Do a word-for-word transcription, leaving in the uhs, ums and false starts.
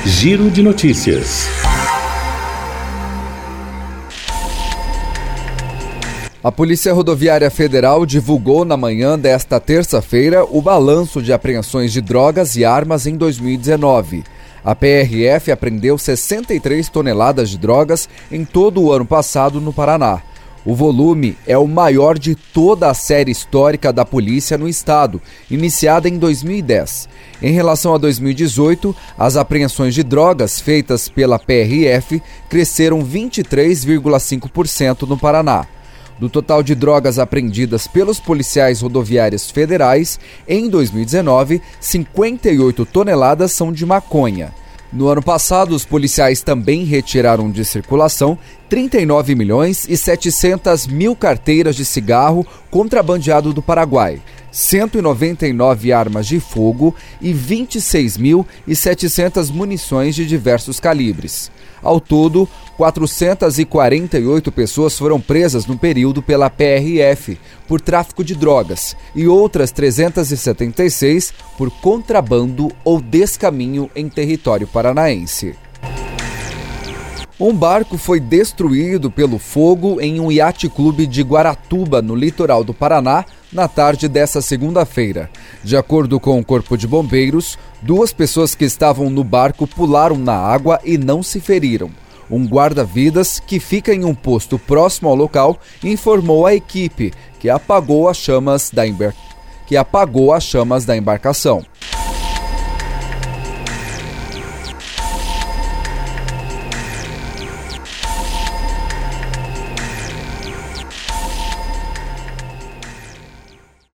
Giro de Notícias. A Polícia Rodoviária Federal divulgou na manhã desta terça-feira o balanço de apreensões de drogas e armas em dois mil e dezenove. A P R F apreendeu sessenta e três toneladas de drogas em todo o ano passado no Paraná. O volume é o maior de toda a série histórica da polícia no estado, iniciada em dois mil e dez. Em relação a dois mil e dezoito, as apreensões de drogas feitas pela P R F cresceram vinte e três vírgula cinco por cento no Paraná. Do total de drogas apreendidas pelos policiais rodoviários federais, em dois mil e dezenove, cinquenta e oito toneladas são de maconha. No ano passado, os policiais também retiraram de circulação trinta e nove milhões e setecentas mil carteiras de cigarro contrabandeado do Paraguai, cento e noventa e nove armas de fogo e vinte e seis mil e setecentas munições de diversos calibres. Ao todo, quatrocentas e quarenta e oito pessoas foram presas no período pela P R F por tráfico de drogas e outras trezentas e setenta e seis por contrabando ou descaminho em território paranaense. Um barco foi destruído pelo fogo em um iate clube de Guaratuba, no litoral do Paraná, na tarde desta segunda-feira. De acordo com o Corpo de Bombeiros, duas pessoas que estavam no barco pularam na água e não se feriram. Um guarda-vidas, que fica em um posto próximo ao local, informou à equipe que apagou as chamas da, embar... que apagou as chamas da embarcação.